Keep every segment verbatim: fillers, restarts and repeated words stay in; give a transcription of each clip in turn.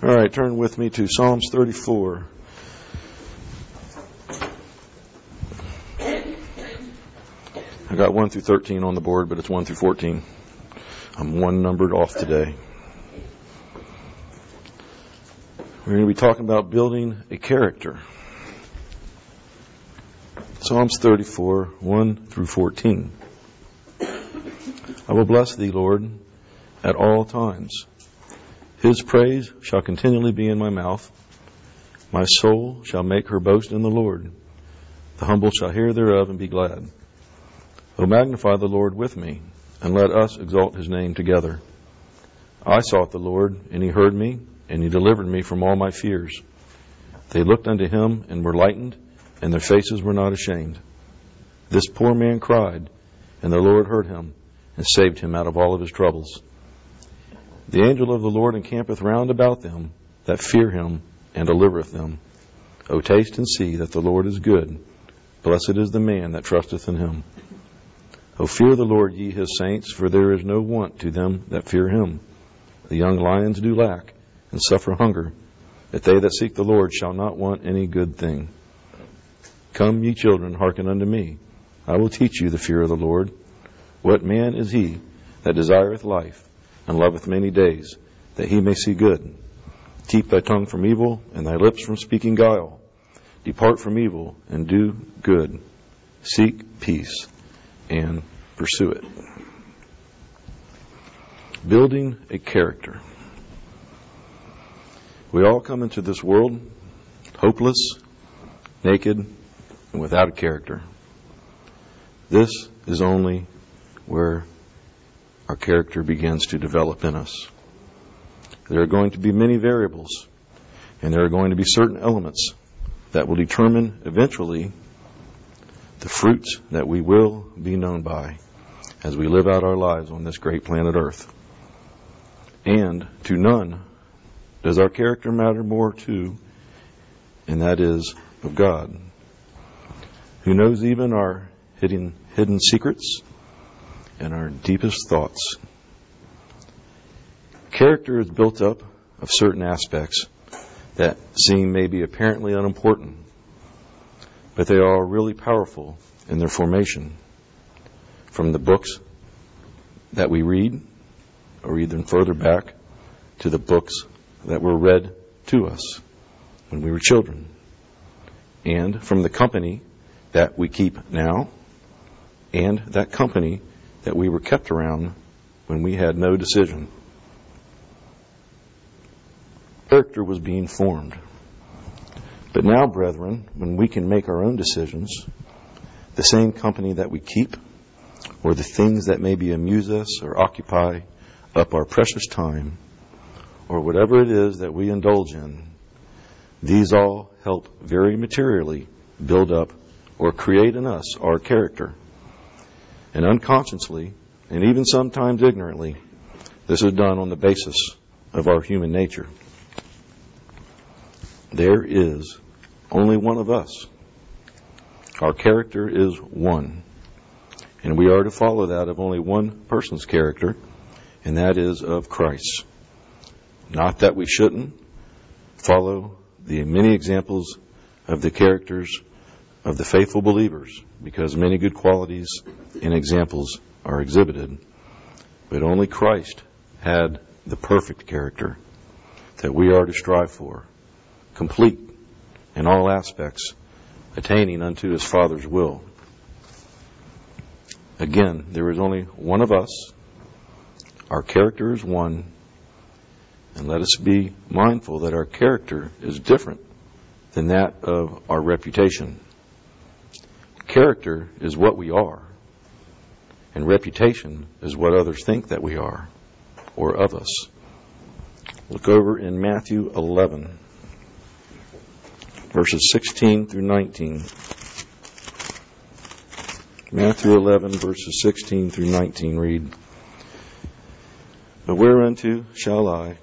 All right, turn with me to Psalms thirty-four. I got one through thirteen on the board, but it's one through fourteen. I'm one numbered off today. We're going to be talking about building a character. Psalms thirty-four, one through fourteen. I will bless thee, Lord, at all times. His praise shall continually be in my mouth. My soul shall make her boast in the Lord. The humble shall hear thereof and be glad. O magnify the Lord with me, and let us exalt his name together. I sought the Lord, and he heard me, and he delivered me from all my fears. They looked unto him and were lightened, and their faces were not ashamed. This poor man cried, and the Lord heard him, and saved him out of all of his troubles. The angel of the Lord encampeth round about them that fear him, and delivereth them. O taste and see that the Lord is good. Blessed is the man that trusteth in him. O fear the Lord, ye his saints, for there is no want to them that fear him. The young lions do lack, and suffer hunger, but they that seek the Lord shall not want any good thing. Come, ye children, hearken unto me. I will teach you the fear of the Lord. What man is he that desireth life, and loveth many days, that he may see good? Keep thy tongue from evil, and thy lips from speaking guile. Depart from evil, and do good. Seek peace, and pursue it. Building a character. We all come into this world hopeless, naked, and without a character. This is only where our character begins to develop in us. There are going to be many variables, and there are going to be certain elements that will determine eventually the fruits that we will be known by as we live out our lives on this great planet Earth. And to none does our character matter more to, and that is of God, who knows even our hidden, hidden secrets and our deepest thoughts. Character is built up of certain aspects that seem maybe apparently unimportant, but they are really powerful in their formation. From the books that we read, or even further back to the books that were read to us when we were children, and from the company that we keep now, and that company that we were kept around when we had no decision. Character was being formed. But now, brethren, when we can make our own decisions, the same company that we keep, or the things that maybe amuse us or occupy up our precious time, or whatever it is that we indulge in, these all help very materially build up or create in us our character. And unconsciously, and even sometimes ignorantly, this is done on the basis of our human nature. There is only one of us. Our character is one. And we are to follow that of only one person's character, and that is of Christ. Not that we shouldn't follow the many examples of the characters of the faithful believers, because many good qualities and examples are exhibited. But only Christ had the perfect character that we are to strive for, complete in all aspects, attaining unto his Father's will. Again, there is only one of us. Our character is one. And let us be mindful that our character is different than that of our reputation. Character is what we are, and reputation is what others think that we are or of us. Look over in Matthew eleven, verses sixteen through nineteen. Matthew eleven, verses sixteen through nineteen read, But whereunto shall I,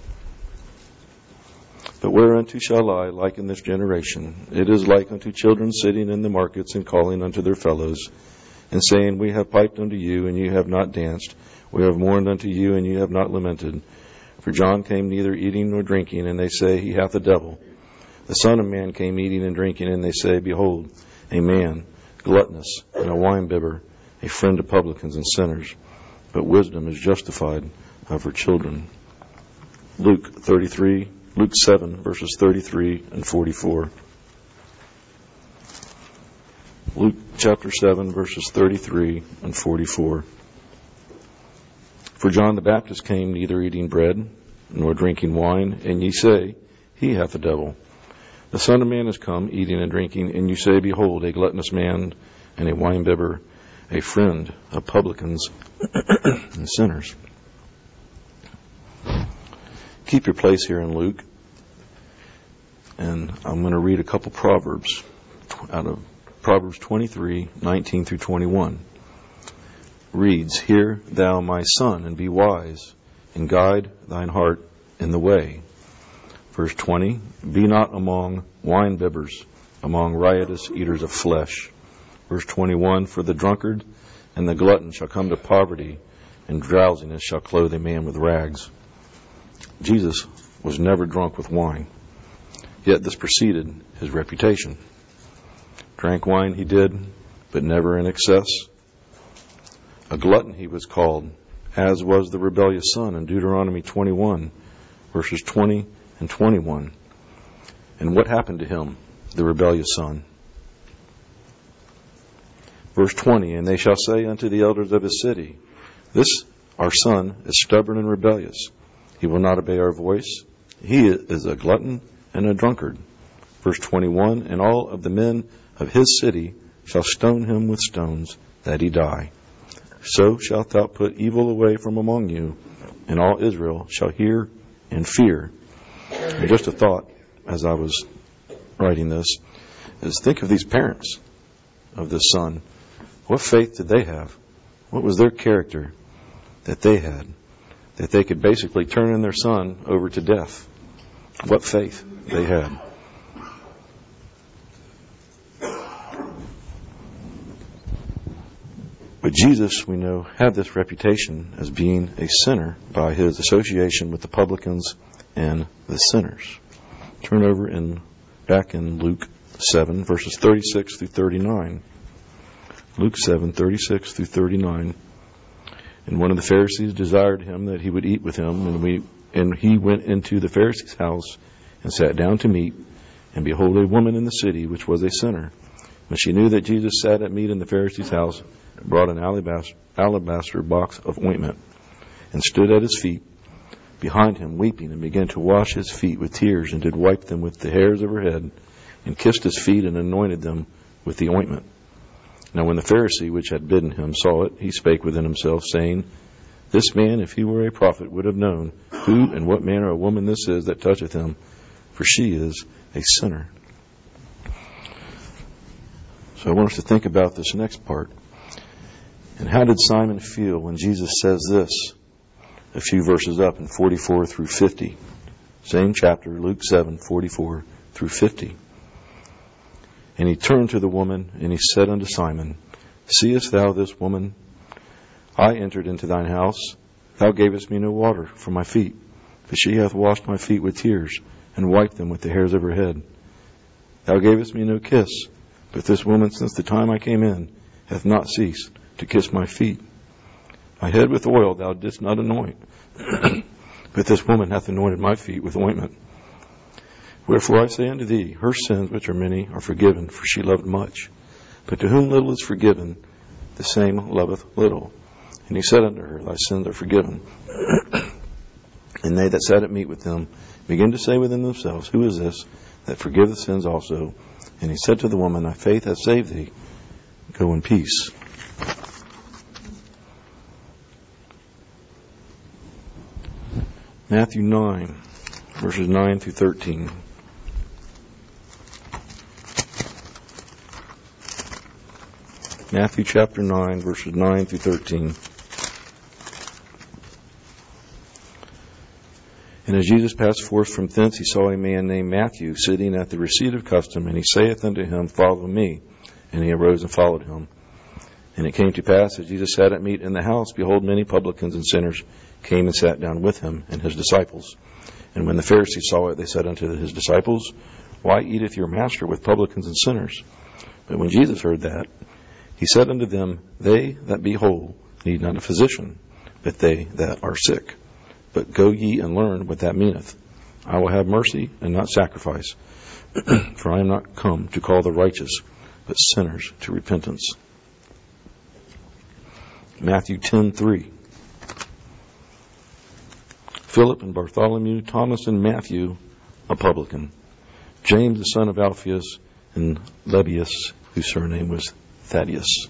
But whereunto shall I liken this generation? It is like unto children sitting in the markets and calling unto their fellows, and saying, We have piped unto you, and you have not danced. We have mourned unto you, and you have not lamented. For John came neither eating nor drinking, and they say, He hath a devil. The Son of Man came eating and drinking, and they say, Behold, a man, gluttonous, and a winebibber, a friend of publicans and sinners. But wisdom is justified of her children. Luke thirty-three, Luke seven, verses thirty-three and forty-four. Luke chapter seven, verses thirty-three and forty-four. For John the Baptist came neither eating bread nor drinking wine, and ye say, He hath a devil. The Son of Man is come eating and drinking, and you say, Behold, a gluttonous man and a winebibber, a friend of publicans and sinners. Keep your place here in Luke, and I'm going to read a couple Proverbs out of Proverbs twenty-three, nineteen through twenty-one. Reads, Hear thou, my son, and be wise, and guide thine heart in the way. Verse twenty, Be not among winebibbers, among riotous eaters of flesh. Verse twenty-one, For the drunkard and the glutton shall come to poverty, and drowsiness shall clothe a man with rags. Jesus was never drunk with wine, yet this preceded his reputation. Drank wine he did, but never in excess. A glutton he was called, as was the rebellious son in Deuteronomy twenty-one, verses twenty and twenty-one. And what happened to him, the rebellious son? Verse twenty, And they shall say unto the elders of his city, This our son is stubborn and rebellious. He will not obey our voice. He is a glutton and a drunkard. Verse twenty-one, And all of the men of his city shall stone him with stones, that he die. So shalt thou put evil away from among you, and all Israel shall hear and fear. And just a thought as I was writing this is, think of these parents of this son. What faith did they have? What was their character that they had, that they could basically turn in their son over to death? What faith they had. But Jesus, we know, had this reputation as being a sinner by his association with the publicans and the sinners. Turn over in back in Luke seven, verses thirty-six through thirty-nine. Luke seven, thirty-six through thirty-nine. And one of the Pharisees desired him that he would eat with him, and we and he went into the Pharisee's house and sat down to meat. And behold, a woman in the city, which was a sinner, when she knew that Jesus sat at meat in the Pharisee's house, brought an alabaster, alabaster box of ointment, and stood at his feet behind him, weeping, and began to wash his feet with tears, and did wipe them with the hairs of her head, and kissed his feet, and anointed them with the ointment. Now when the Pharisee which had bidden him saw it, he spake within himself, saying, This man, if he were a prophet, would have known who and what manner of woman this is that toucheth him, for she is a sinner. So I want us to think about this next part. And how did Simon feel when Jesus says this a few verses up in forty-four through fifty? Same chapter, Luke seven, forty-four through fifty. And he turned to the woman, and he said unto Simon, Seest thou this woman? I entered into thine house. Thou gavest me no water for my feet, but she hath washed my feet with tears, and wiped them with the hairs of her head. Thou gavest me no kiss, but this woman, since the time I came in, hath not ceased to kiss my feet. My head with oil thou didst not anoint, but this woman hath anointed my feet with ointment. Wherefore I say unto thee, her sins, which are many, are forgiven, for she loved much. But to whom little is forgiven, the same loveth little. And he said unto her, Thy sins are forgiven. And they that sat at meat with him began to say within themselves, Who is this that forgiveth sins also? And he said to the woman, Thy faith hath saved thee. Go in peace. Matthew nine, verses nine through thirteen. Matthew chapter nine, verses nine through thirteen. And as Jesus passed forth from thence, he saw a man named Matthew sitting at the receipt of custom, and he saith unto him, Follow me. And he arose and followed him. And it came to pass, as Jesus sat at meat in the house, behold, many publicans and sinners came and sat down with him and his disciples. And when the Pharisees saw it, they said unto his disciples, Why eateth your master with publicans and sinners? But when Jesus heard that, he said unto them, They that be whole need not a physician, but they that are sick. But go ye and learn what that meaneth. I will have mercy and not sacrifice, for I am not come to call the righteous, but sinners to repentance. Matthew ten three. Philip and Bartholomew, Thomas and Matthew, a publican. James the son of Alphaeus, and Lebbaeus, whose surname was Thaddeus.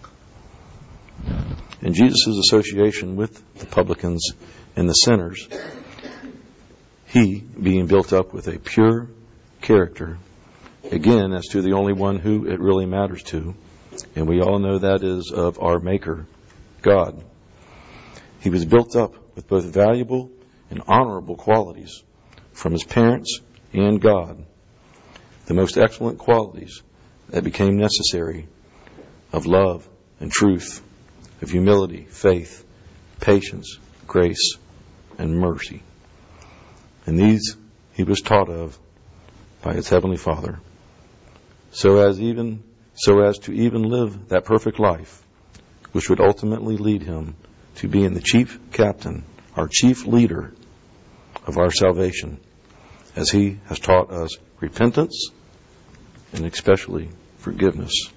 In Jesus' association with the publicans and the sinners, he being built up with a pure character, again, as to the only one who it really matters to, and we all know that is of our Maker, God. He was built up with both valuable and honorable qualities from his parents and God, the most excellent qualities that became necessary of love and truth, of humility, faith, patience, grace, and mercy. And these he was taught of by his heavenly Father, so as even so as to even live that perfect life, which would ultimately lead him to being the chief captain, our chief leader of our salvation, as he has taught us repentance and especially forgiveness.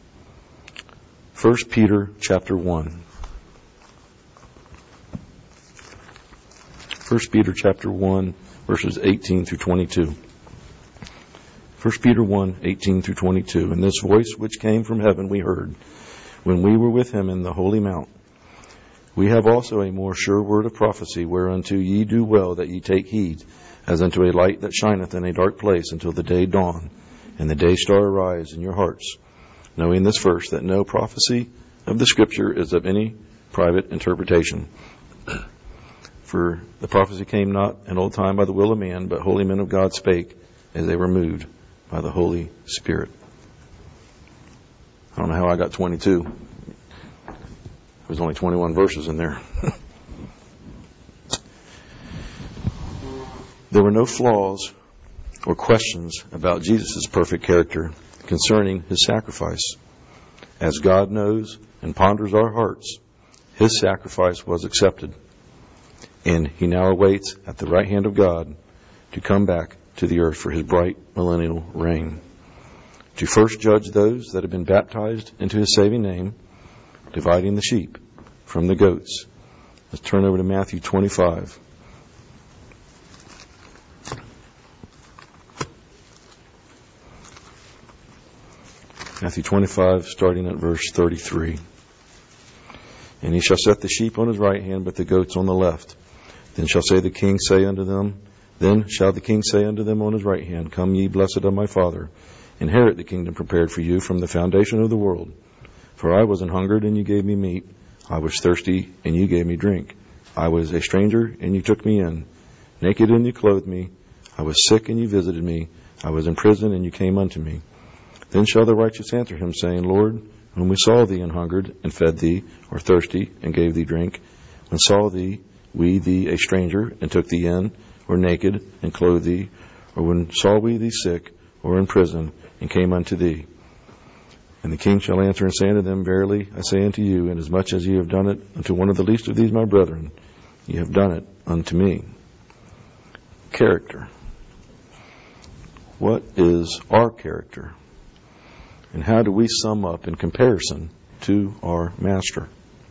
First Peter chapter one. First Peter chapter one, verses eighteen through twenty-two. First Peter one, eighteen through twenty-two. And this voice which came from heaven we heard when we were with him in the holy mount. We have also a more sure word of prophecy, whereunto ye do well that ye take heed, as unto a light that shineth in a dark place until the day dawn, and the day star arise in your hearts, knowing this first, that no prophecy of the Scripture is of any private interpretation. For the prophecy came not in old time by the will of man, but holy men of God spake as they were moved by the Holy Spirit. I don't know how I got twenty-two. There's only twenty-one verses in there. There were no flaws or questions about Jesus' perfect character concerning his sacrifice. As God knows and ponders our hearts, his sacrifice was accepted, and he now awaits at the right hand of God to come back to the earth for his bright millennial reign, to first judge those that have been baptized into his saving name, dividing the sheep from the goats. Let's turn over to Matthew twenty-five. Matthew twenty-five, starting at verse thirty-three. And he shall set the sheep on his right hand, but the goats on the left. Then shall say the king say unto them, Then shall the king say unto them on his right hand, Come ye blessed of my Father, inherit the kingdom prepared for you from the foundation of the world. For I was an hungered, and you gave me meat. I was thirsty, and you gave me drink. I was a stranger, and you took me in. Naked, and you clothed me. I was sick, and you visited me. I was in prison, and you came unto me. Then shall the righteous answer him, saying, Lord, when we saw thee an hungered, and fed thee, or thirsty, and gave thee drink, when saw thee, we thee a stranger, and took thee in, or naked, and clothed thee, or when saw we thee sick, or in prison, and came unto thee? And the king shall answer and say unto them, Verily I say unto you, inasmuch as ye have done it unto one of the least of these my brethren, ye have done it unto me. Character. What is our character? And how do we sum up in comparison to our master?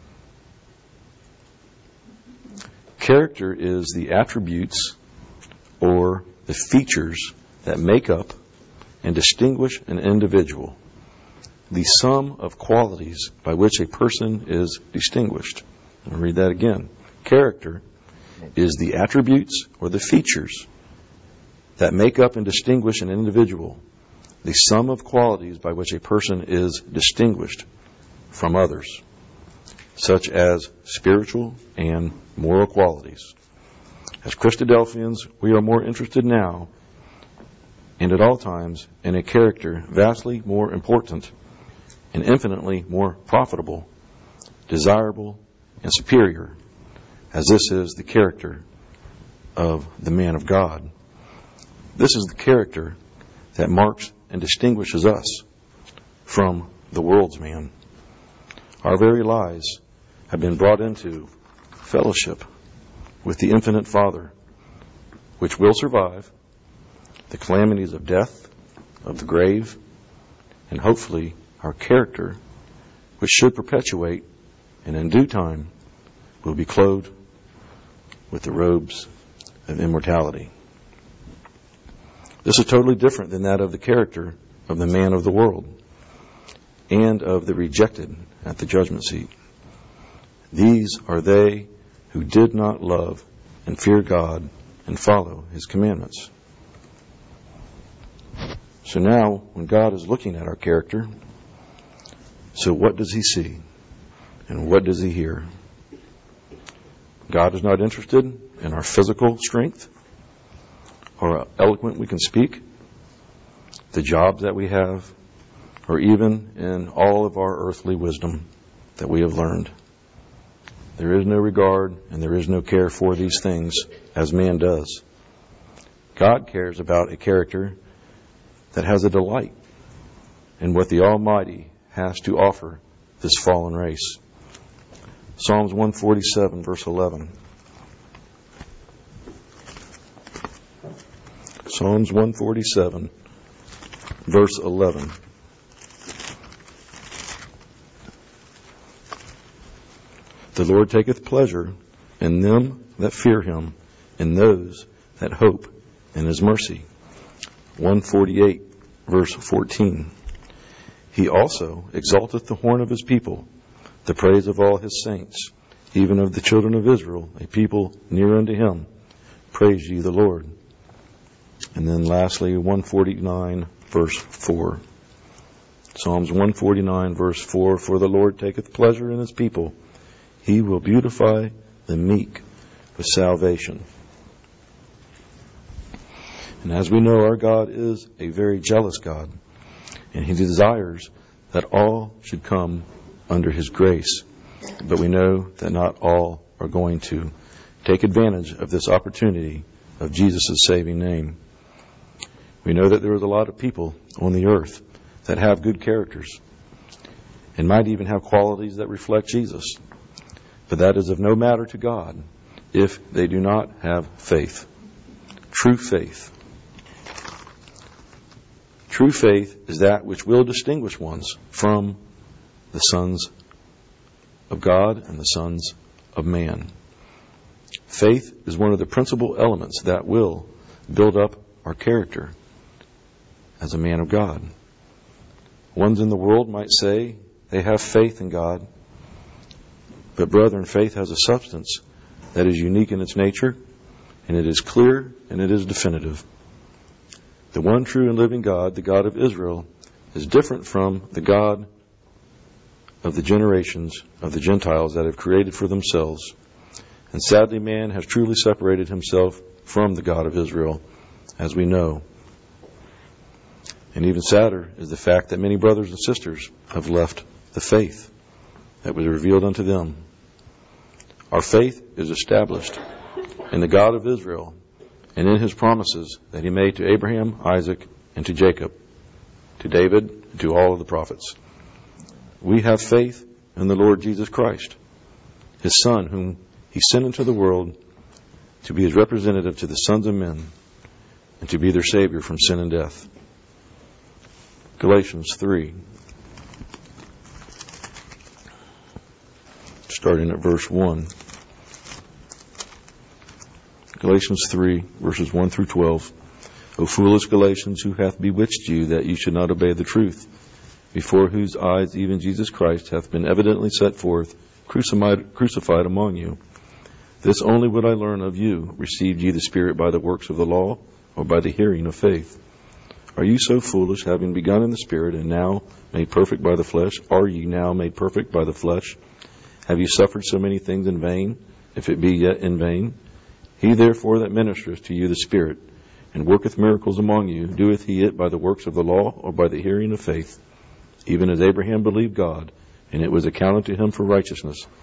Character is the attributes or the features that make up and distinguish an individual. The sum of qualities by which a person is distinguished. I'll read that again. Character is the attributes or the features that make up and distinguish an individual. The sum of qualities by which a person is distinguished from others, such as spiritual and moral qualities. As Christadelphians, we are more interested now and at all times in a character vastly more important and infinitely more profitable, desirable, and superior as this is the character of the man of God. This is the character that marks and distinguishes us from the world's man. Our very lives have been brought into fellowship with the infinite Father, which will survive the calamities of death, of the grave, and hopefully our character, which should perpetuate and in due time will be clothed with the robes of immortality. This is totally different than that of the character of the man of the world and of the rejected at the judgment seat. These are they who did not love and fear God and follow His commandments. So now, when God is looking at our character, so what does He see? And what does He hear? God is not interested in our physical strength or how eloquent we can speak, the jobs that we have, or even in all of our earthly wisdom that we have learned. There is no regard and there is no care for these things as man does. God cares about a character that has a delight in what the Almighty has to offer this fallen race. Psalms one forty-seven, verse eleven. Psalms one forty-seven, verse eleven. The Lord taketh pleasure in them that fear Him, in those that hope in His mercy. one forty-eight, verse fourteen. He also exalteth the horn of His people, the praise of all His saints, even of the children of Israel, a people near unto Him. Praise ye the Lord. And then lastly, one forty-nine, verse four. Psalms one forty-nine, verse four. For the Lord taketh pleasure in His people. He will beautify the meek with salvation. And as we know, our God is a very jealous God, and He desires that all should come under His grace. But we know that not all are going to take advantage of this opportunity of Jesus' saving name. We know that there is a lot of people on the earth that have good characters and might even have qualities that reflect Jesus. But that is of no matter to God if they do not have faith. True faith. True faith is that which will distinguish ones from the sons of God and the sons of man. Faith is one of the principal elements that will build up our character as a man of God. Ones in the world might say they have faith in God, but brethren, faith has a substance that is unique in its nature, and it is clear and it is definitive. The one true and living God, the God of Israel, is different from the God of the generations of the Gentiles that have created for themselves. And sadly, man has truly separated himself from the God of Israel, as we know. And even sadder is the fact that many brothers and sisters have left the faith that was revealed unto them. Our faith is established in the God of Israel and in His promises that He made to Abraham, Isaac, and to Jacob, to David, and to all of the prophets. We have faith in the Lord Jesus Christ, His Son, whom He sent into the world to be His representative to the sons of men and to be their Savior from sin and death. Galatians three. Starting at verse one. Galatians three, verses one through twelve. O foolish Galatians, who hath bewitched you, that you should not obey the truth, before whose eyes even Jesus Christ hath been evidently set forth, crucified, crucified among you. This only would I learn of you. Received ye the Spirit by the works of the law, or by the hearing of faith? Are you so foolish, having begun in the Spirit, and now made perfect by the flesh? Are ye now made perfect by the flesh? Have you suffered so many things in vain, if it be yet in vain? He therefore that ministereth to you the Spirit, and worketh miracles among you, doeth he it by the works of the law, or by the hearing of faith? Even as Abraham believed God, and it was accounted to him for righteousness.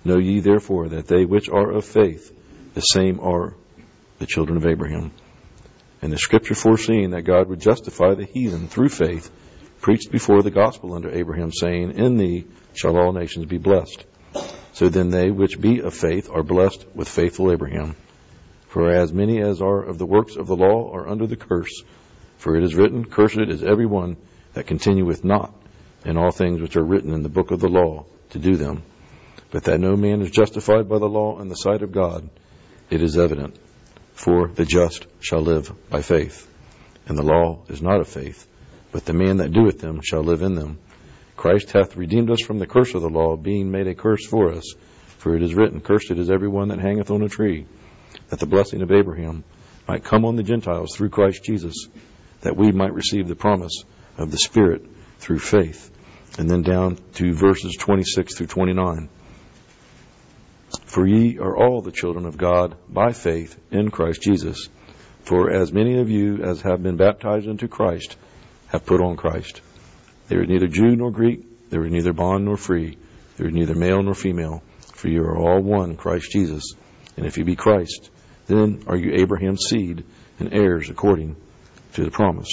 Know ye therefore that they which are of faith, the same are the children of Abraham. And the scripture, foreseeing that God would justify the heathen through faith, preached before the gospel unto Abraham, saying, In thee shall all nations be blessed. So then they which be of faith are blessed with faithful Abraham. For as many as are of the works of the law are under the curse. For it is written, Cursed is every one that continueth not in all things which are written in the book of the law to do them. But that no man is justified by the law in the sight of God, it is evident. For the just shall live by faith. And the law is not of faith, but the man that doeth them shall live in them. Christ hath redeemed us from the curse of the law, being made a curse for us. For it is written, Cursed is every one that hangeth on a tree, that the blessing of Abraham might come on the Gentiles through Christ Jesus, that we might receive the promise of the Spirit through faith. And then down to verses twenty-six through twenty-nine. For ye are all the children of God by faith in Christ Jesus. For as many of you as have been baptized into Christ have put on Christ. There is neither Jew nor Greek, there is neither bond nor free, there is neither male nor female, for you are all one in Christ Jesus. And if you be Christ, then are you Abraham's seed and heirs according to the promise.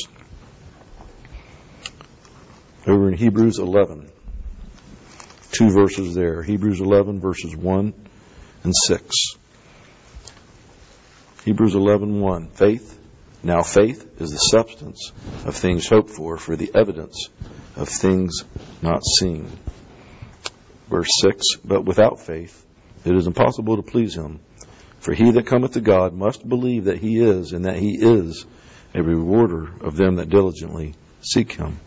Over in Hebrews eleven, two verses there. Hebrews eleven, verses one and six. Hebrews eleven, one. Faith. Now faith is the substance of things hoped for, for the evidence of things not seen. Verse six. But without faith it is impossible to please him. For he that cometh to God must believe that he is, and that he is a rewarder of them that diligently seek him.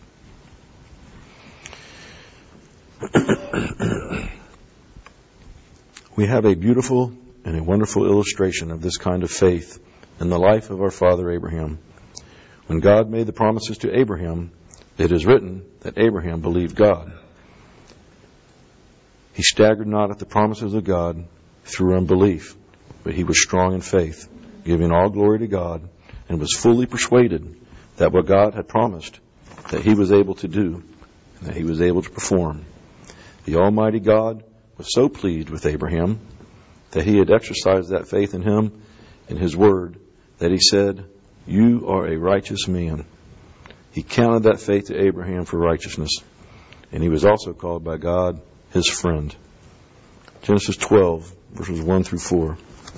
We have a beautiful and a wonderful illustration of this kind of faith in the life of our father Abraham. When God made the promises to Abraham, it is written that Abraham believed God. He staggered not at the promises of God through unbelief, but he was strong in faith, giving all glory to God, and was fully persuaded that what God had promised, that he was able to do, and that he was able to perform. The Almighty God was so pleased with Abraham that he had exercised that faith in him in his word, that he said, You are a righteous man. He counted that faith to Abraham for righteousness, and he was also called by God his friend. Genesis twelve, verses one through four.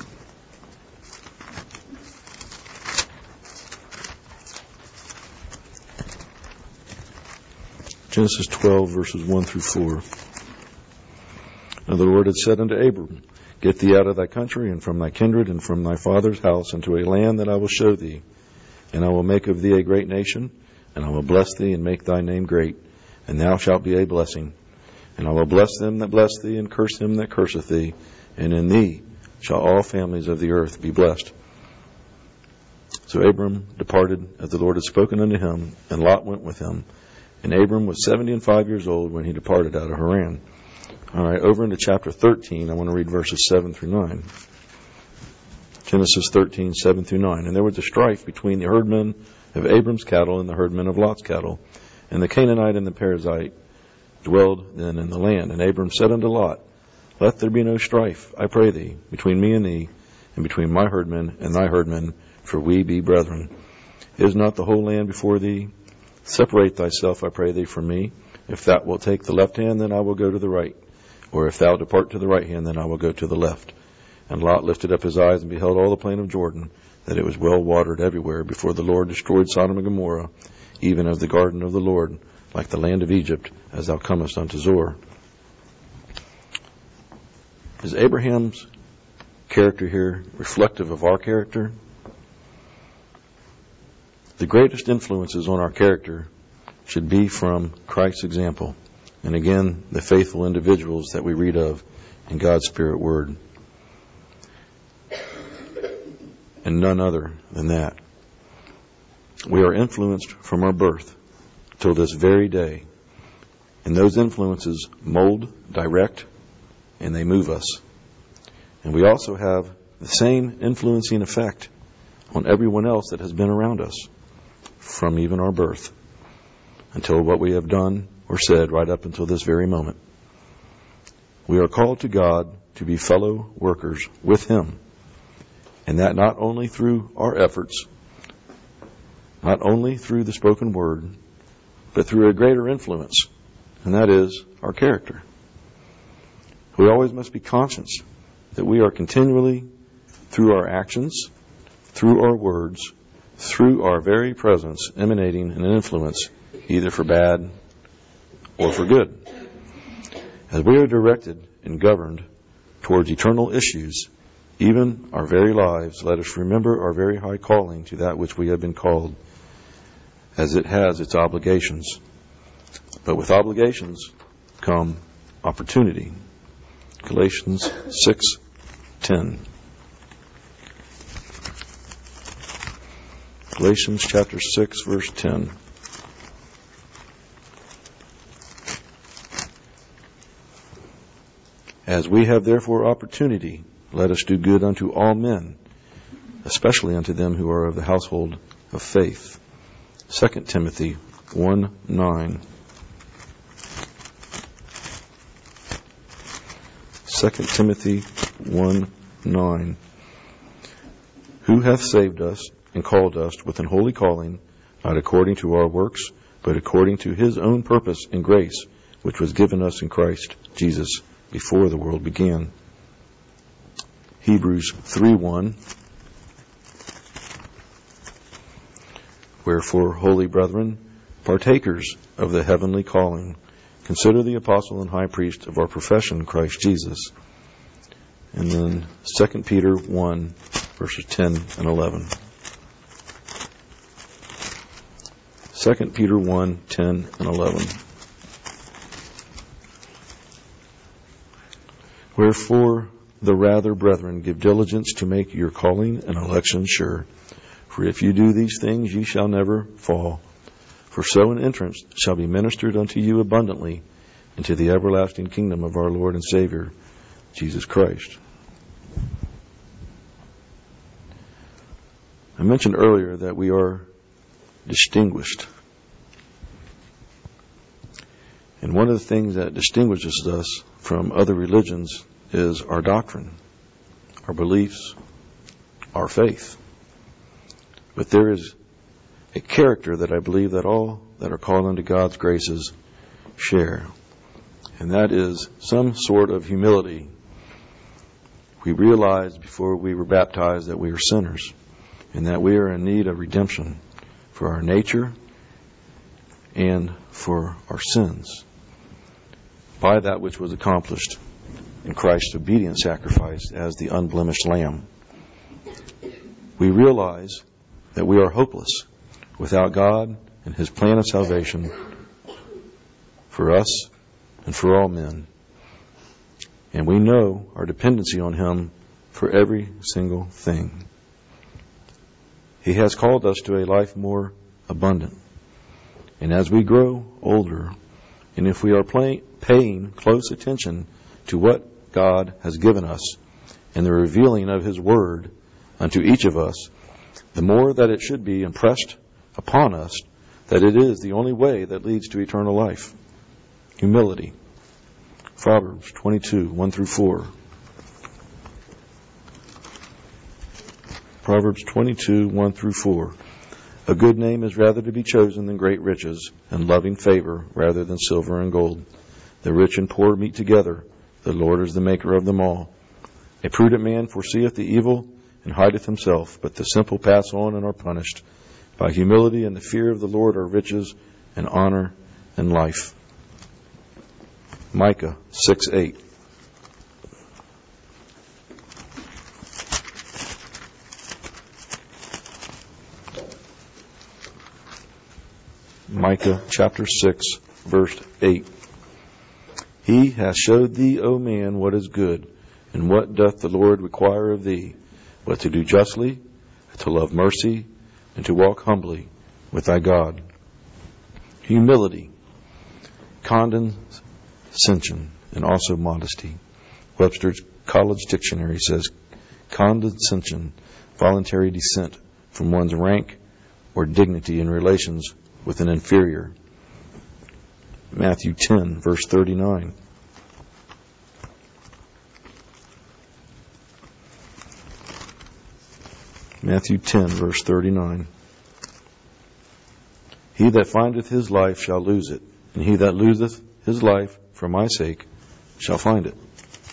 Genesis twelve, verses one through four. Now the Lord had said unto Abram, Get thee out of thy country, and from thy kindred, and from thy father's house, into a land that I will show thee. And I will make of thee a great nation, and I will bless thee, and make thy name great, and thou shalt be a blessing. And I will bless them that bless thee, and curse him that curseth thee, and in thee shall all families of the earth be blessed. So Abram departed as the Lord had spoken unto him, and Lot went with him. And Abram was seventy and five years old when he departed out of Haran. All right, over into chapter thirteen, I want to read verses seven through nine. Genesis thirteen, seven through nine. And there was a strife between the herdmen of Abram's cattle and the herdmen of Lot's cattle. And the Canaanite and the Perizzite dwelled then in the land. And Abram said unto Lot, Let there be no strife, I pray thee, between me and thee, and between my herdmen and thy herdmen, for we be brethren. Is not the whole land before thee? Separate thyself, I pray thee, from me. If thou wilt take the left hand, then I will go to the right. Or if thou depart to the right hand, then I will go to the left. And Lot lifted up his eyes and beheld all the plain of Jordan, that it was well watered everywhere, before the Lord destroyed Sodom and Gomorrah, even as the garden of the Lord, like the land of Egypt, as thou comest unto Zoar. Is Abraham's character here reflective of our character? The greatest influences on our character should be from Christ's example. And again, the faithful individuals that we read of in God's Spirit Word. And none other than that. We are influenced from our birth till this very day. And those influences mold, direct, and they move us. And we also have the same influencing effect on everyone else that has been around us from even our birth until what we have done or said right up until this very moment. We are called to God to be fellow workers with Him, and that not only through our efforts, not only through the spoken word, but through a greater influence, and that is our character. We always must be conscious that we are continually, through our actions, through our words, through our very presence, emanating an influence either for bad or for good. As we are directed and governed towards eternal issues, even our very lives, let us remember our very high calling to that which we have been called, as it has its obligations. But with obligations come opportunity. Galatians six ten. Galatians chapter six, verse ten. As we have therefore opportunity, let us do good unto all men, especially unto them who are of the household of faith. Second Timothy one nine. Second Timothy one nine. Who hath saved us and called us with an holy calling, not according to our works, but according to His own purpose and grace, which was given us in Christ Jesus before the world began. Hebrews three one. Wherefore, holy brethren, partakers of the heavenly calling, consider the apostle and high priest of our profession, Christ Jesus. And then Second Peter one, verses ten and eleven. Second Peter one, ten and eleven. Wherefore, the rather, brethren, give diligence to make your calling and election sure. For if you do these things, ye shall never fall. For so an entrance shall be ministered unto you abundantly into the everlasting kingdom of our Lord and Savior, Jesus Christ. I mentioned earlier that we are distinguished. And one of the things that distinguishes us from other religions is our doctrine, our beliefs, our faith. But there is a character that I believe that all that are called unto God's graces share. And that is some sort of humility. We realized before we were baptized that we are sinners and that we are in need of redemption for our nature and for our sins by that which was accomplished in Christ's obedient sacrifice as the unblemished Lamb. We realize that we are hopeless without God and His plan of salvation for us and for all men. And we know our dependency on Him for every single thing. He has called us to a life more abundant. And as we grow older, and if we are play, paying close attention to what God has given us and the revealing of His Word unto each of us, the more that it should be impressed upon us that it is the only way that leads to eternal life. Humility. Proverbs twenty-two, one through four. Proverbs twenty-two, one through four. A good name is rather to be chosen than great riches, and loving favor rather than silver and gold. The rich and poor meet together. The Lord is the maker of them all. A prudent man foreseeth the evil and hideth himself, but the simple pass on and are punished. By humility and the fear of the Lord are riches and honor and life. Micah six eight. Micah chapter six, verse eight. He hath showed thee, O man, what is good, and what doth the Lord require of thee, but to do justly, to love mercy, and to walk humbly with thy God. Humility, condescension, and also modesty. Webster's College Dictionary says condescension, voluntary descent from one's rank or dignity in relations with an inferior. Matthew ten, verse thirty-nine. Matthew ten, verse thirty-nine. He that findeth his life shall lose it, and he that loseth his life for my sake shall find it.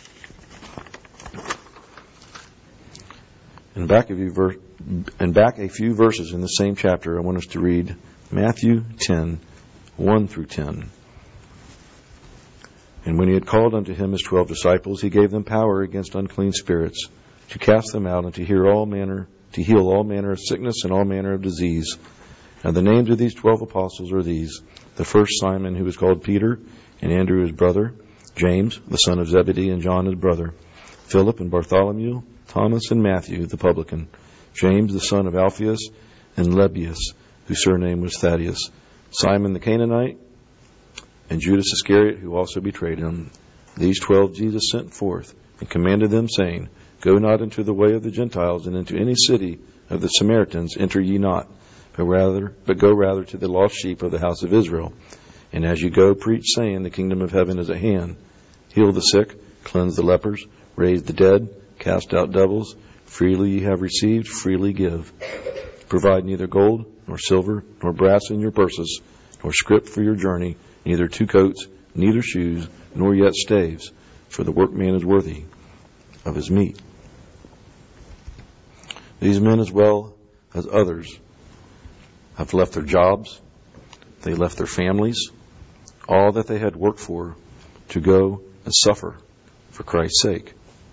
And back a few, ver- and back a few verses in the same chapter, I want us to read Matthew ten, one through ten. And when he had called unto him his twelve disciples, he gave them power against unclean spirits, to cast them out, and to heal all manner, to heal all manner of sickness and all manner of disease. And the names of these twelve apostles are these: the first Simon, who was called Peter, and Andrew his brother, James, the son of Zebedee, and John his brother, Philip and Bartholomew, Thomas and Matthew the publican, James the son of Alphaeus, and Lebbaeus, whose surname was Thaddeus, Simon the Canaanite, and Judas Iscariot, who also betrayed him. These twelve Jesus sent forth, and commanded them, saying, Go not into the way of the Gentiles, and into any city of the Samaritans enter ye not, but rather, but go rather to the lost sheep of the house of Israel. And as you go, preach, saying, The kingdom of heaven is at hand. Heal the sick, cleanse the lepers, raise the dead, cast out devils. Freely ye have received, freely give. Provide neither gold, nor silver, nor brass in your purses, nor scrip for your journey, neither two coats, neither shoes, nor yet staves, for the workman is worthy of his meat. These men, as well as others, have left their jobs, they left their families, all that they had worked for, to go and suffer for Christ's sake.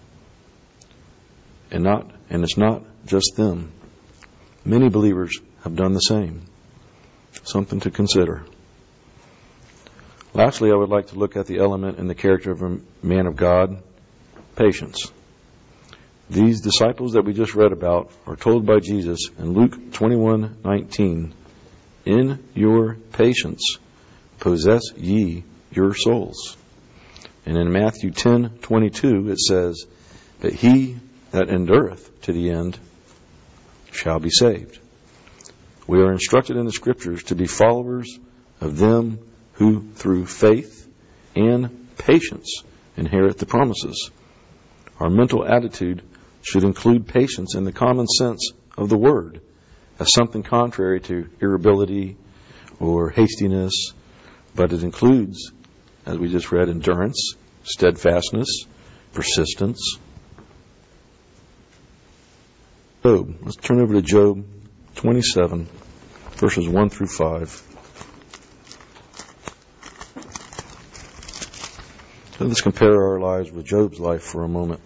And not, and it's not just them. Many believers have done the same. Something to consider. Lastly, I would like to look at the element in the character of a man of God: patience. These disciples that we just read about are told by Jesus in Luke twenty-one nineteen, In your patience possess ye your souls. And in Matthew ten twenty-two it says, That he that endureth to the end shall be saved. We are instructed in the Scriptures to be followers of them who through faith and patience inherit the promises. Our mental attitude should include patience in the common sense of the word, as something contrary to irritability or hastiness, but it includes, as we just read, endurance, steadfastness, persistence. Job. Let's turn over to Job twenty-seven, verses one through five. So let's compare our lives with Job's life for a moment.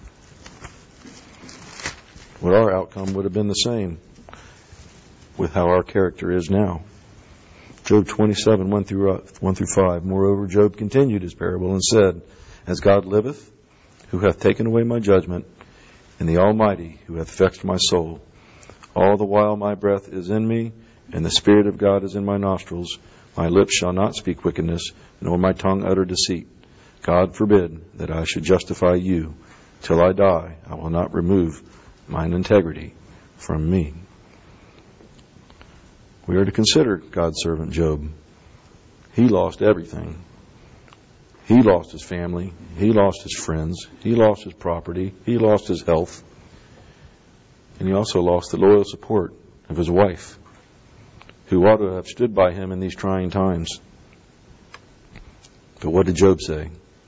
Well, our outcome would have been the same with how our character is now. Job twenty-seven, one through, uh, one through five. Moreover, Job continued his parable and said, As God liveth, who hath taken away my judgment, and the Almighty, who hath vexed my soul, all the while my breath is in me, and the Spirit of God is in my nostrils, my lips shall not speak wickedness, nor my tongue utter deceit. God forbid that I should justify you. Till I die, I will not remove mine integrity from me. We are to consider God's servant Job. He lost everything. He lost his family. He lost his friends. He lost his property. He lost his health. And he also lost the loyal support of his wife, who ought to have stood by him in these trying times. But what did Job say?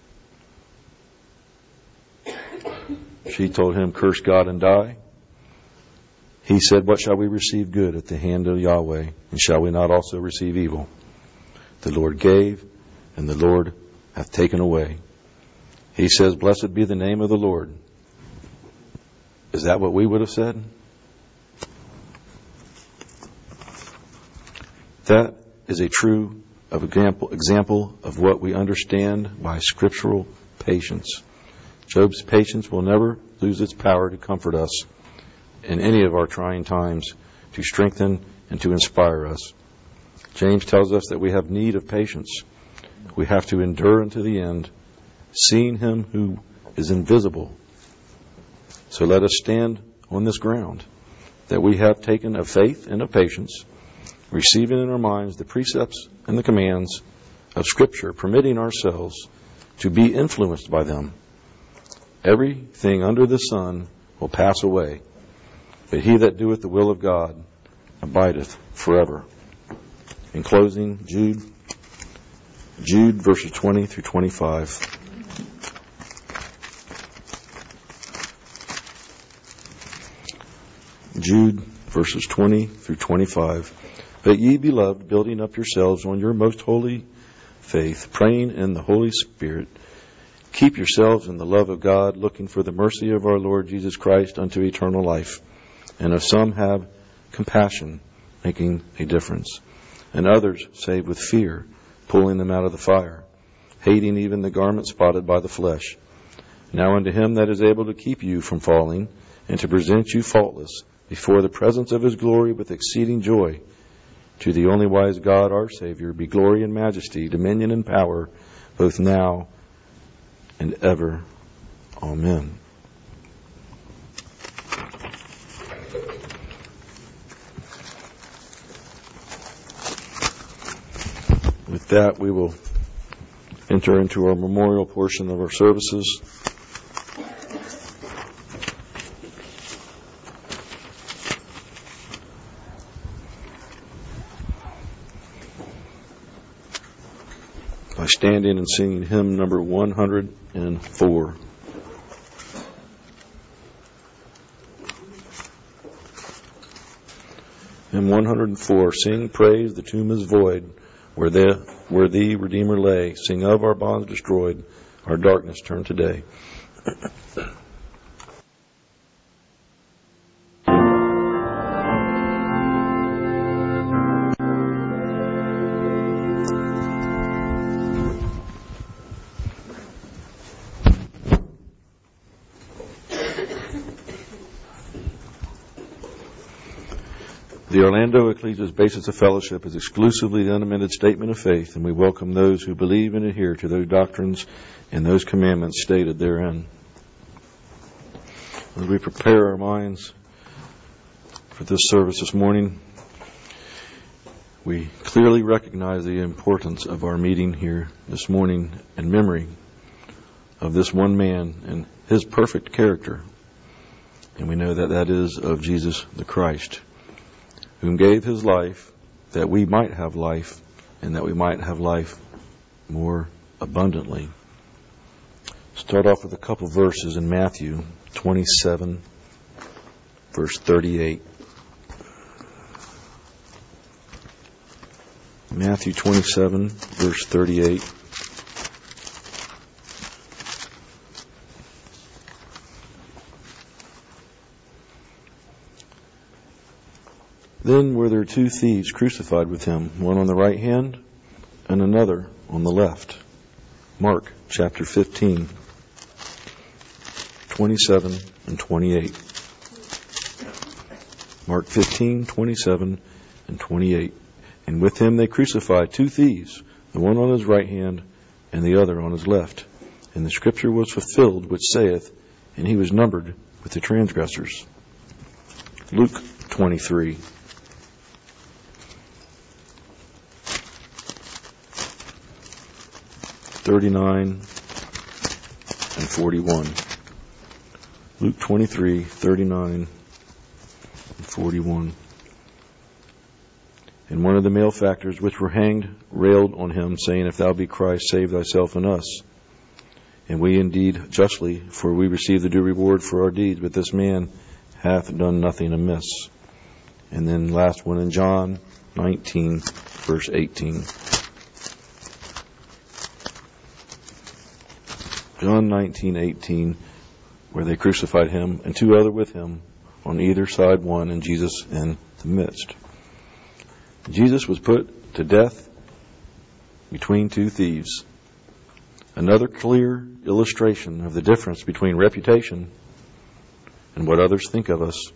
She told him, Curse God and die. He said, What shall we receive good at the hand of Yahweh? And shall we not also receive evil? The Lord gave, and the Lord hath taken away. He says, Blessed be the name of the Lord. Is that what we would have said? That is a true of example, example of what we understand by scriptural patience. Job's patience will never lose its power to comfort us in any of our trying times, to strengthen and to inspire us. James tells us that we have need of patience. We have to endure unto the end, seeing him who is invisible. So let us stand on this ground, that we have taken of faith and of patience, receiving in our minds the precepts and the commands of Scripture, permitting ourselves to be influenced by them. Everything under the sun will pass away, But he that doeth the will of God abideth forever. In closing, Jude, Jude verses twenty through twenty-five. Jude verses twenty through twenty-five. But ye, beloved, building up yourselves on your most holy faith, praying in the Holy Spirit, keep yourselves in the love of God, looking for the mercy of our Lord Jesus Christ unto eternal life. And of some have compassion, making a difference, and others save with fear, pulling them out of the fire, hating even the garment spotted by the flesh. Now unto him that is able to keep you from falling, and to present you faultless before the presence of his glory with exceeding joy, to the only wise God our Savior be glory and majesty, dominion and power, both now and ever. Amen. With that, we will enter into our memorial portion of our services. By standing and singing hymn number one hundred four. Hymn one hundred four. Sing praise, the tomb is void, where the where the Redeemer lay. Sing of our bonds destroyed, our darkness turned to day. The Orlando Ecclesia's basis of fellowship is exclusively the unamended statement of faith, and we welcome those who believe and adhere to those doctrines and those commandments stated therein. As we prepare our minds for this service this morning, we clearly recognize the importance of our meeting here this morning in memory of this one man and his perfect character. And we know that that is of Jesus the Christ, whom gave his life that we might have life, and that we might have life more abundantly. Start off with a couple verses in Matthew twenty-seven, verse thirty-eight. Matthew twenty-seven, verse thirty-eight. Then were there two thieves crucified with him, one on the right hand and another on the left. Mark chapter fifteen, twenty-seven and twenty-eight. Mark fifteen, twenty-seven and twenty-eight. And with him they crucified two thieves, the one on his right hand and the other on his left. And the scripture was fulfilled which saith, and he was numbered with the transgressors. Luke twenty-three. thirty-nine and forty-one. Luke twenty-three, thirty-nine and forty-one. And one of the malefactors which were hanged railed on him, saying, If thou be Christ, save thyself and us. And we indeed justly, for we receive the due reward for our deeds, but this man hath done nothing amiss. And then last one in John nineteen, verse eighteen. John nineteen, eighteen, where they crucified him and two other with him, on either side one, and Jesus in the midst. Jesus was put to death between two thieves. Another clear illustration of the difference between reputation and what others think of us,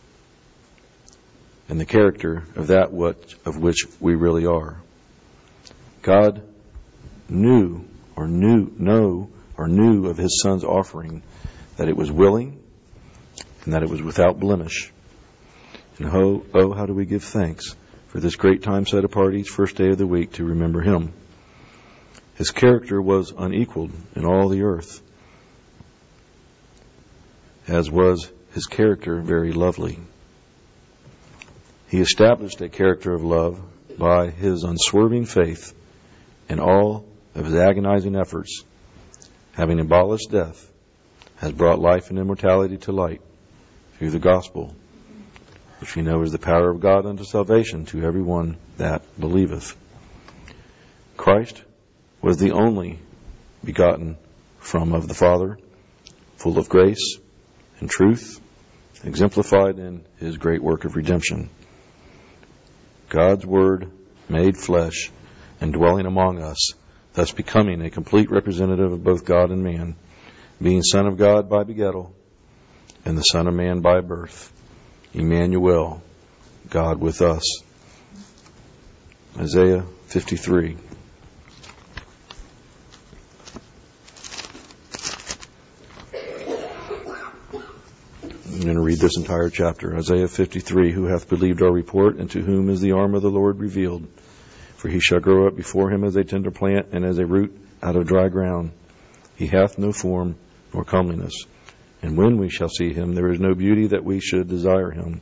and the character of that what of which we really are. God knew or knew know or knew of his Son's offering, that it was willing and that it was without blemish. And oh, oh, how do we give thanks for this great time set apart each first day of the week to remember him. His character was unequaled in all the earth, as was his character very lovely. He established a character of love by his unswerving faith in all of his agonizing efforts, having abolished death, has brought life and immortality to light through the gospel, which we know is the power of God unto salvation to everyone that believeth. Christ was the only begotten from of the Father, full of grace and truth, exemplified in his great work of redemption. God's Word made flesh and dwelling among us, thus becoming a complete representative of both God and man, being Son of God by begettal and the Son of Man by birth, Emmanuel, God with us. Isaiah fifty-three. I'm going to read this entire chapter. Isaiah fifty-three, who hath believed our report, and to whom is the arm of the Lord revealed? For he shall grow up before him as a tender plant, and as a root out of dry ground. He hath no form nor comeliness. And when we shall see him, there is no beauty that we should desire him.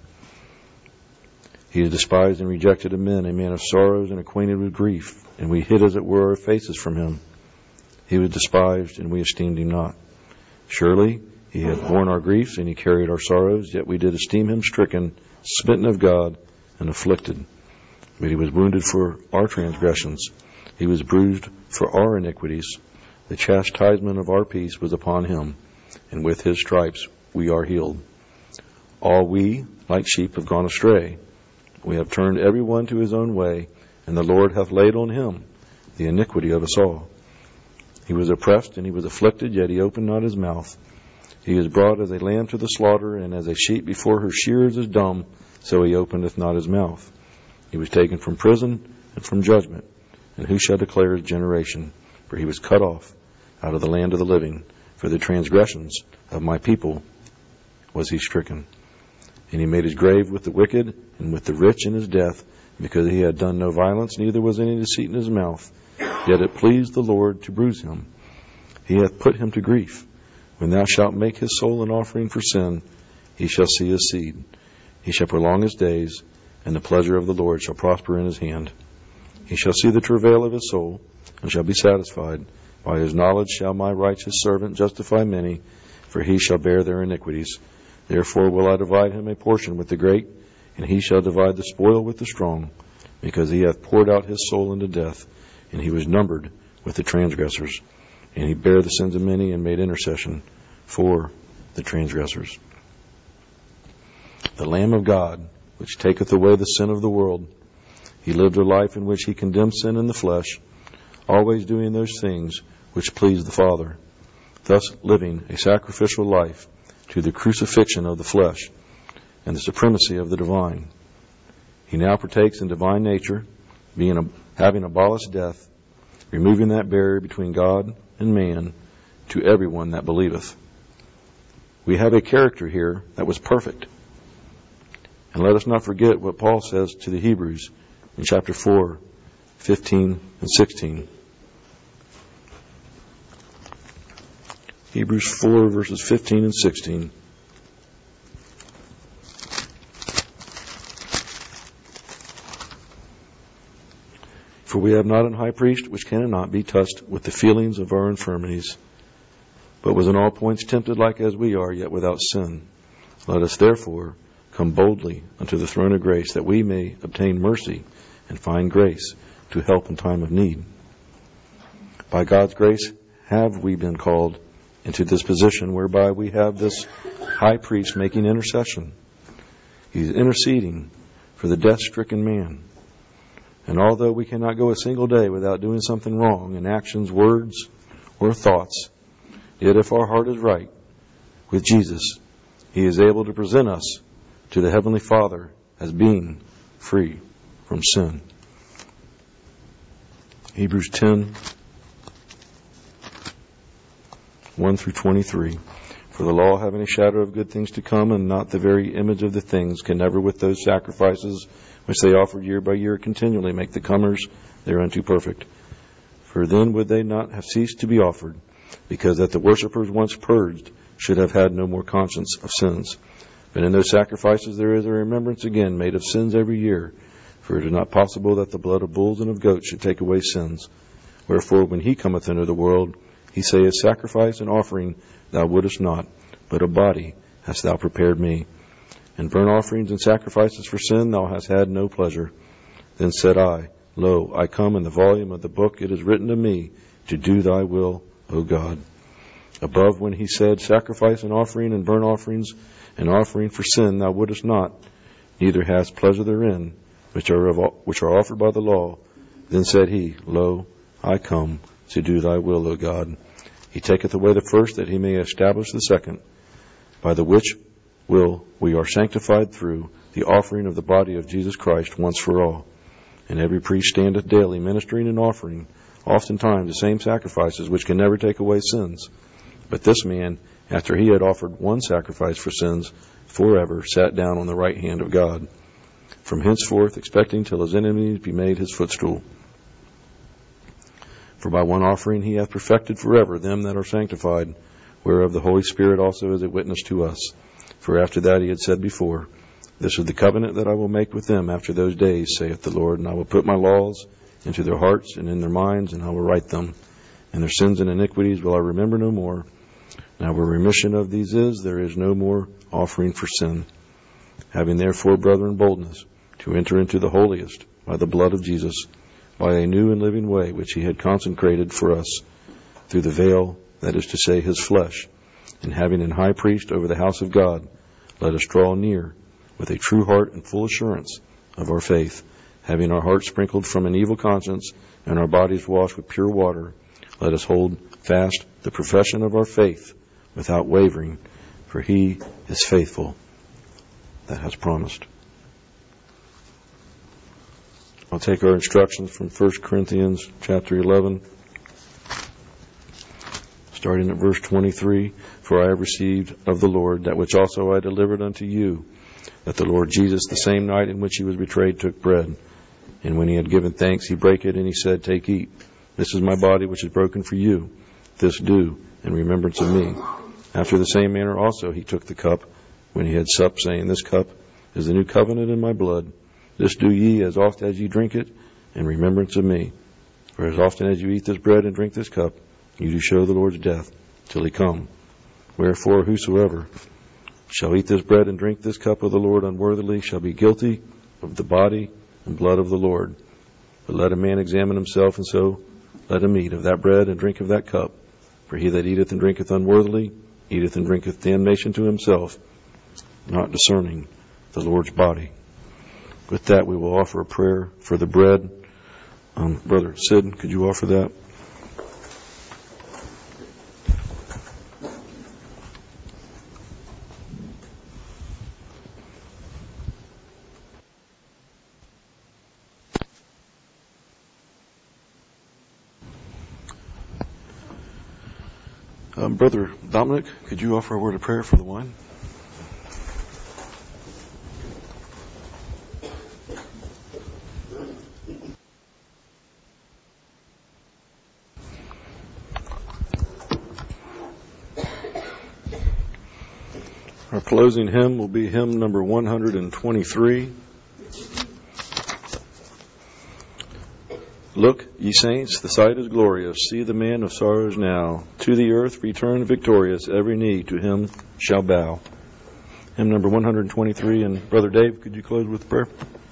He is despised and rejected of men, a man of sorrows and acquainted with grief, and we hid as it were our faces from him. He was despised, and we esteemed him not. Surely he hath borne our griefs, and he carried our sorrows, yet we did esteem him stricken, smitten of God, and afflicted. But he was wounded for our transgressions. He was bruised for our iniquities. The chastisement of our peace was upon him, and with his stripes we are healed. All we, like sheep, have gone astray. We have turned every one to his own way, and the Lord hath laid on him the iniquity of us all. He was oppressed and he was afflicted, yet he opened not his mouth. He is brought as a lamb to the slaughter, and as a sheep before her shearers is dumb, so he openeth not his mouth. He was taken from prison and from judgment, and who shall declare his generation? For he was cut off out of the land of the living. For the transgressions of my people was he stricken. And he made his grave with the wicked and with the rich in his death, because he had done no violence, neither was any deceit in his mouth. Yet it pleased the Lord to bruise him. He hath put him to grief. When thou shalt make his soul an offering for sin, he shall see his seed. He shall prolong his days, and the pleasure of the Lord shall prosper in his hand. He shall see the travail of his soul, and shall be satisfied. By his knowledge shall my righteous servant justify many, for he shall bear their iniquities. Therefore will I divide him a portion with the great, and he shall divide the spoil with the strong, because he hath poured out his soul unto death, and he was numbered with the transgressors. And he bare the sins of many, and made intercession for the transgressors. The Lamb of God, which taketh away the sin of the world, he lived a life in which he condemned sin in the flesh, always doing those things which please the Father, thus living a sacrificial life to the crucifixion of the flesh and the supremacy of the divine. He now partakes in divine nature, being a, having abolished death, removing that barrier between God and man to everyone that believeth. We have a character here that was perfect. And let us not forget what Paul says to the Hebrews in chapter four, fifteen and sixteen. Hebrews four, verses fifteen and sixteen. For we have not an high priest which cannot be touched with the feelings of our infirmities, but was in all points tempted like as we are, yet without sin. Let us therefore come boldly unto the throne of grace, that we may obtain mercy and find grace to help in time of need. By God's grace have we been called into this position, whereby we have this high priest making intercession. He's interceding for the death-stricken man. And although we cannot go a single day without doing something wrong in actions, words, or thoughts, yet if our heart is right with Jesus, he is able to present us to the Heavenly Father as being free from sin. Hebrews ten, one through twenty-three. For the law, having a shadow of good things to come, and not the very image of the things, can never with those sacrifices which they offered year by year continually make the comers thereunto perfect. For then would they not have ceased to be offered, because that the worshippers once purged should have had no more conscience of sins. But in those sacrifices there is a remembrance again made of sins every year. For it is not possible that the blood of bulls and of goats should take away sins. Wherefore, when he cometh into the world, he saith, Sacrifice and offering thou wouldest not, but a body hast thou prepared me. And burnt offerings and sacrifices for sin thou hast had no pleasure. Then said I, Lo, I come, in the volume of the book it is written to me, to do thy will, O God. Above, when he said, Sacrifice and offering and burnt offerings and offering for sin thou wouldest not, neither hast pleasure therein, which are of, which are offered by the law. Then said he, Lo, I come to do thy will, O God. He taketh away the first, that he may establish the second, by the which will we are sanctified through the offering of the body of Jesus Christ once for all. And every priest standeth daily ministering and offering, oftentimes the same sacrifices which can never take away sins. But this man, after he had offered one sacrifice for sins forever, sat down on the right hand of God, from henceforth expecting till his enemies be made his footstool. For by one offering he hath perfected forever them that are sanctified, whereof the Holy Spirit also is a witness to us. For after that he had said before, This is the covenant that I will make with them after those days, saith the Lord, and I will put my laws into their hearts and in their minds, and I will write them. And their sins and iniquities will I remember no more. Now where remission of these is, there is no more offering for sin. Having therefore, brethren, boldness to enter into the holiest by the blood of Jesus, by a new and living way which he had consecrated for us through the veil, that is to say, his flesh. And having an high priest over the house of God, let us draw near with a true heart and full assurance of our faith, having our hearts sprinkled from an evil conscience and our bodies washed with pure water. Let us hold fast the profession of our faith without wavering, for he is faithful that has promised. I'll take our instructions from First Corinthians chapter eleven, starting at verse twenty-three. For I have received of the Lord that which also I delivered unto you, that the Lord Jesus, the same night in which he was betrayed, took bread. And when he had given thanks, he brake it, and he said, Take, eat. This is my body which is broken for you. This do in remembrance of me. After the same manner also he took the cup, when he had supped, saying, This cup is the new covenant in my blood. This do ye as oft as ye drink it in remembrance of me. For as often as you eat this bread and drink this cup, you do show the Lord's death till he come. Wherefore whosoever shall eat this bread and drink this cup of the Lord unworthily shall be guilty of the body and blood of the Lord. But let a man examine himself, and so let him eat of that bread and drink of that cup. For he that eateth and drinketh unworthily eateth and drinketh damnation to himself, not discerning the Lord's body. With that, we will offer a prayer for the bread. Um, Brother Sid, could you offer that? Um, Brother Dominic, could you offer a word of prayer for the wine? Our closing hymn will be hymn number one hundred twenty-three. Look, ye saints, the sight is glorious. See the man of sorrows now. To the earth return victorious. Every knee to him shall bow. Hymn number one hundred twenty-three. And Brother Dave, could you close with prayer?